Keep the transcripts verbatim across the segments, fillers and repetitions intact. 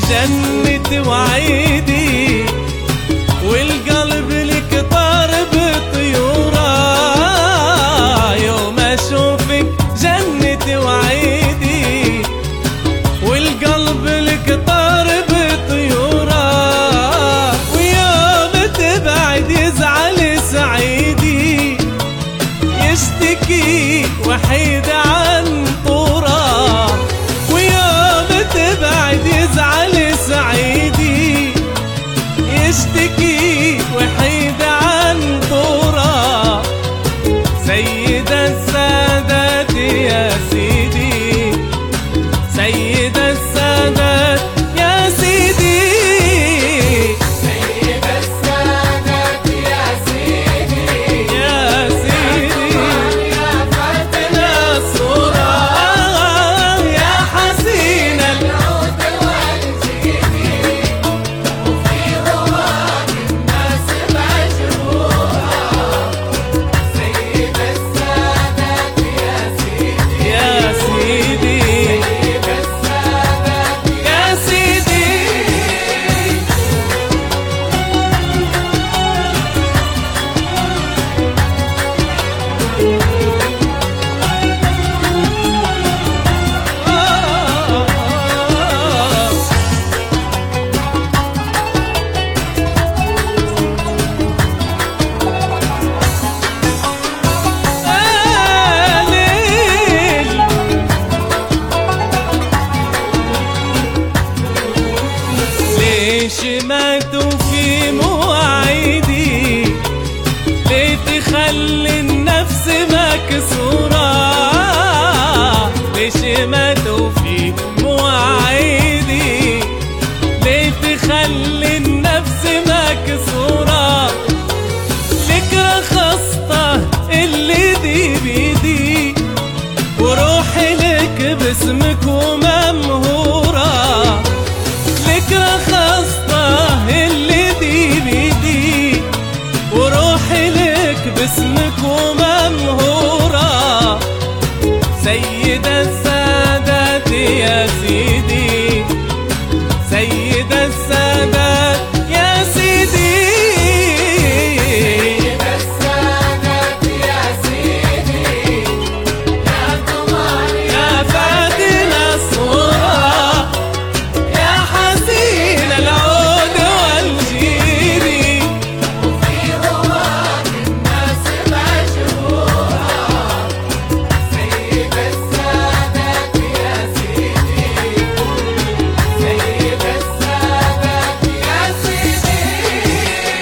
جنتي وعيدي، والقلب لك طار بطيوره. يوم اشوفك جنتي وعيدي، والقلب لك طار بطيوره. ويوم تبعد يزعل سعيدي، يشتكي وحيد عن طوره. ويوم تبعد يزعل سعيدي، يشتكي وحيد عن طوره. سيد السادات يا سيدي، سيد السادات يا سيدي، سيد السادات يا سيدي، يا سيدي يا فاتن الصورة، يا حسين العود والجيدي، وفي هواك الناس مجروحة. سيد السادات يا سيدي، يا سيدي سيد السادات يا سيدي. ليش ماتوا في مواعيدي؟ ليه تخلي النفس مكسورة؟ ليش ماتوا في مواعيدي؟ ليه تخلي النفس مكسورة؟ لك رخصته اللي دي بيدي، وروحي لك باسمك وممهورة. لك رخصته اللي دي بيدي، وروحي لك باسمك وممهورة. سيد السادات يا سيدي، سيد السادات يا سيدي، سيد السادات يا سيدي، يا قمر يا فاتن الصورة، يا حسين العود والجيدي. وفي هواك الناس مجروحة. سيد السادات يا سيدي، سيد السادات يا سيدي.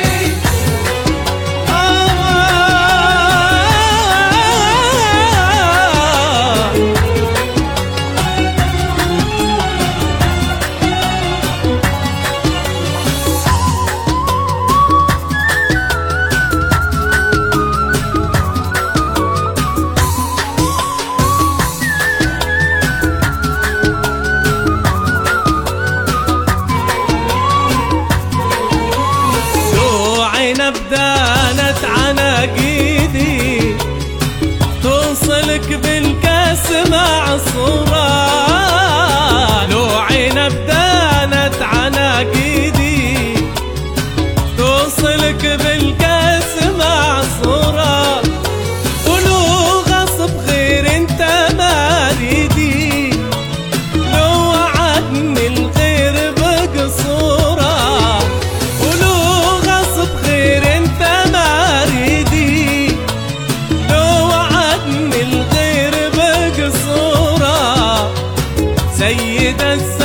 لو عنب دانت عناقيدي، توصلك بالكاس معصورة. لو عنب دانت عناقيدي، توصلك بالكاس معصورة. ولو غصب غير انت ما ريدي، لو وعدني الغير بقصورة. ولو غصب غير انت ما ريدي، لو وعدني الغير بقصورة. سيد السادات